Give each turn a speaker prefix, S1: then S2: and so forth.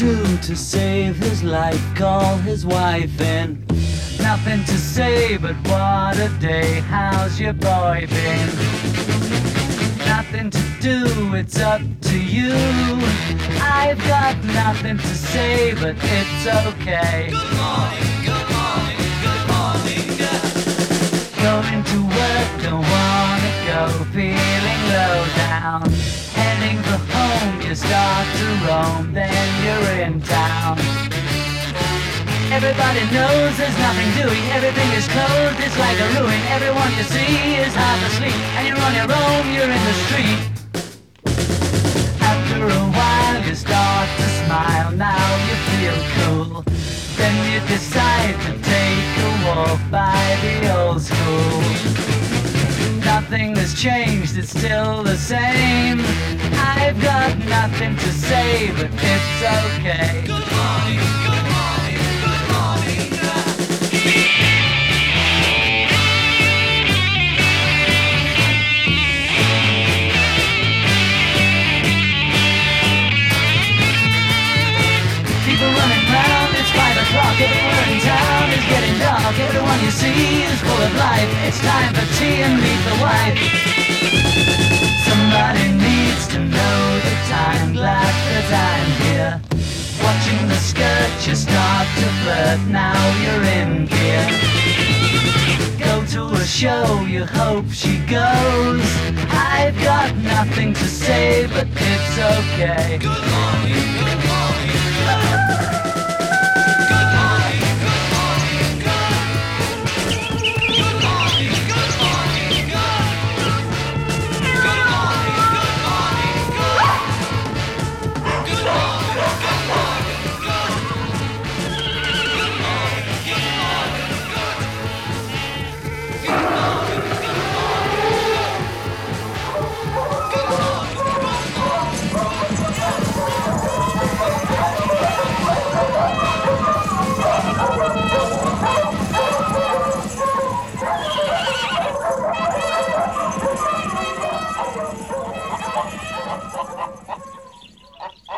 S1: do to save his life? Call his wife in. Nothing to say, but what a day. How's your boy been? Nothing to do, it's up to you. I've got nothing to say, but it's okay.
S2: Good morning, good morning, good morning.
S1: Going to work, don't wanna go. Feeling low down. Heading for home, you start to roam, then you're in town. Everybody knows there's nothing doing. Everything is closed, it's like a ruin. Everyone you see is half asleep, and you're on your own, you're in the street. After a while you start to smile, now you feel cool. Then you decide to take a walk by the old school. Nothing has changed, it's still the same. I've got nothing to say, but it's okay.
S2: Good morning, good morning, good morning.
S1: People running round, it's 5 o'clock. Everywhere in town is getting dark. Everyone you see is full of life. It's time for tea and meet the wife. Somebody needs to know the time. Glad that I'm here. Watching the skirt, you start to flirt. Now you're in gear. Go to a show, you hope she goes. I've got nothing to say, but it's okay.
S2: Good morning, good morning.